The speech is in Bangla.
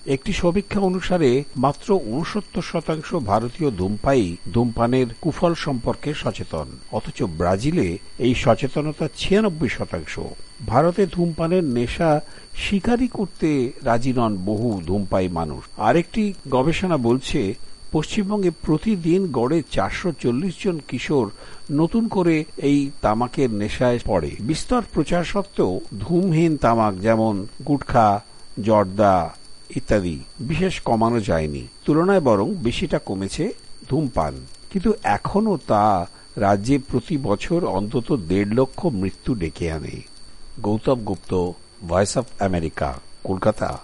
একটি সমীক্ষা অনুসারে মাত্র ৬৯% ভারতীয় ধূমপায়ী ধূমপানের কুফল সম্পর্কে সচেতন, অথচ ব্রাজিলে এই সচেতনতা ৯৬%। ভারতে ধূমপানের নেশা স্বীকারই করতে রাজি নন বহু ধূমপায়ী মানুষ। আরেকটি গবেষণা বলছে, পশ্চিমবঙ্গে প্রতিদিন গড়ে ৪৪০ জন কিশোর নতুন করে এই তামাকের নেশায় পড়ে। বিস্তর প্রচার সত্ত্বেও ধূমহীন তামাক যেমন গুটখা, জর্দা ইত্যাদি বিশেষ কমানো যায়নি, তুলনায় বরং বেশিটা কমেছে ধূমপান। কিন্তু এখনো তা রাজ্যে প্রতি বছর অন্তত ১.৫ লক্ষ মৃত্যু ডেকে আনে। Gautam Gupta, voice of America, Kolkata.